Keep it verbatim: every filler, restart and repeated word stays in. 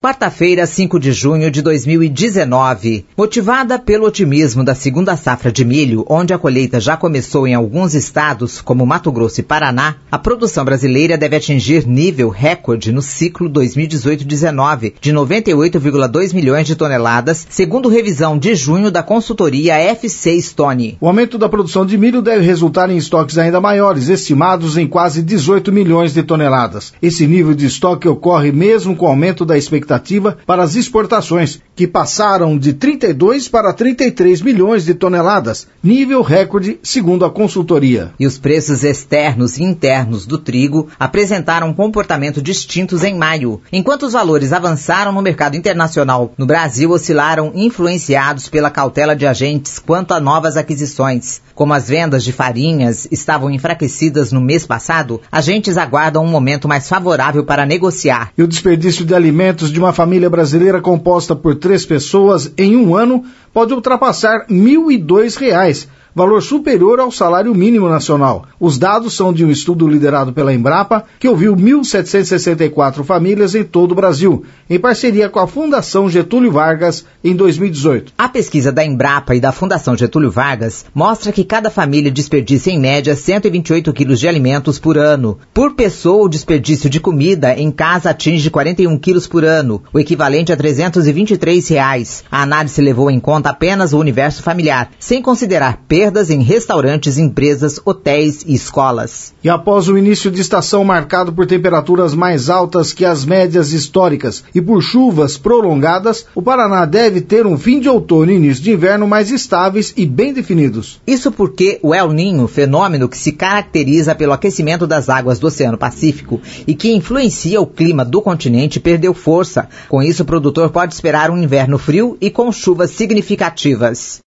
Quarta-feira, cinco de junho de dois mil e dezenove. Motivada pelo otimismo da segunda safra de milho, onde a colheita já começou em alguns estados, como Mato Grosso e Paraná, a produção brasileira deve atingir nível recorde no ciclo dois mil e dezoito dezenove, de noventa e oito vírgula dois milhões de toneladas, segundo revisão de junho da consultoria F C Stone. O aumento da produção de milho deve resultar em estoques ainda maiores, estimados em quase dezoito milhões de toneladas. Esse nível de estoque ocorre mesmo com o aumento da expectativa para as exportações, que passaram de trinta e dois para trinta e três milhões de toneladas, nível recorde segundo a consultoria. E os preços externos e internos do trigo apresentaram comportamento distintos em maio. Enquanto os valores avançaram no mercado internacional, no Brasil oscilaram influenciados pela cautela de agentes quanto a novas aquisições. Como as vendas de farinhas estavam enfraquecidas no mês passado, agentes aguardam um momento mais favorável para negociar. E o desperdício de alimentos de uma família brasileira composta por três pessoas em um ano pode ultrapassar mil e dois reais, valor superior ao salário mínimo nacional. Os dados são de um estudo liderado pela Embrapa, que ouviu mil setecentas e sessenta e quatro famílias em todo o Brasil, em parceria com a Fundação Getúlio Vargas, em dois mil e dezoito. A pesquisa da Embrapa e da Fundação Getúlio Vargas mostra que cada família desperdiça em média cento e vinte e oito quilos de alimentos por ano. Por pessoa, o desperdício de comida em casa atinge quarenta e um quilos por ano, o equivalente a trezentos e vinte e três reais. A análise levou em conta apenas o universo familiar, sem considerar perdas em restaurantes, empresas, hotéis e escolas. E após o início de estação marcado por temperaturas mais altas que as médias históricas e por chuvas prolongadas, o Paraná deve ter um fim de outono e início de inverno mais estáveis e bem definidos. Isso porque o El Niño, fenômeno que se caracteriza pelo aquecimento das águas do Oceano Pacífico e que influencia o clima do continente, perdeu força. Com isso, o produtor pode esperar um inverno frio e com chuvas significativas.